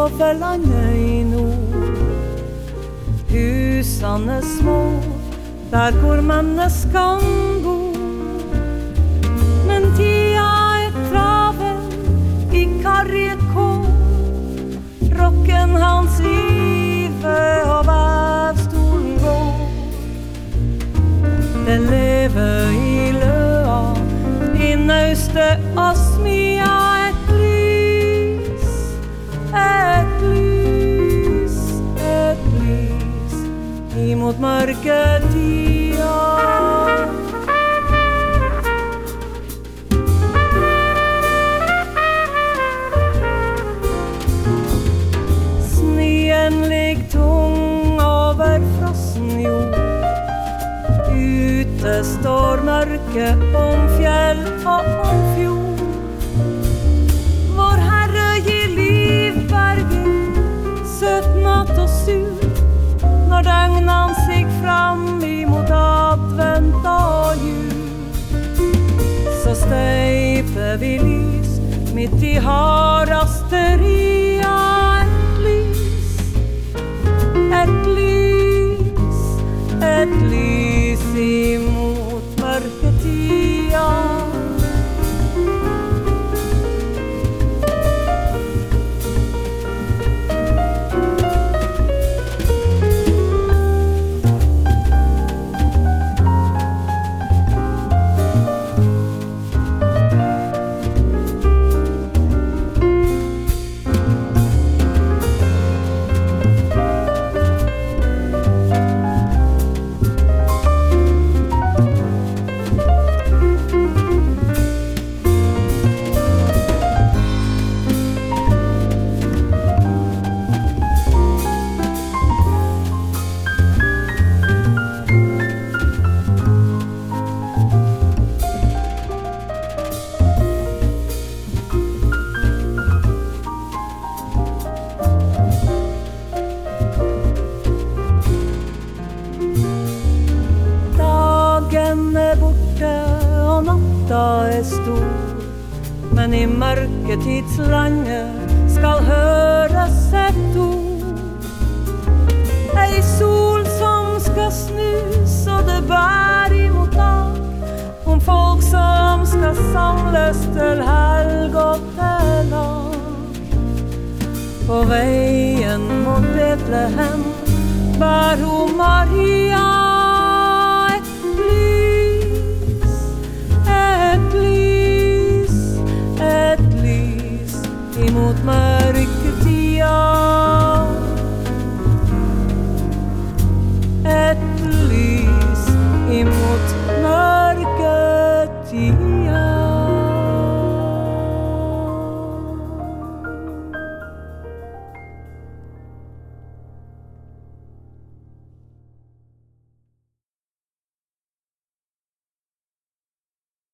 over landet i nord. Husene små, der hvor menneskene bor. Men tida travel i karrige kår. Rocken hans rive og vevstolen går. Det lever i løa, i nøste og smia et lys, et lys, et lys imot mørketida. Snøen ligger tung over frossen jord. Ute står mørke om fjell og om fjord. Vår Herre gir liv bergen, søt natt og sur. Når døgnan sig fram imot advent og jul, så steiper vi lys midt i hardeste ria. Et lys imot mørketida. Stor, men i mørketidslandet skal høres et ord. Ei sol som skal snus, og det bær imot dag, om folk som skal samles til helg og til lag. På veien mot Betlehem bær hun Maria et lys imot meg.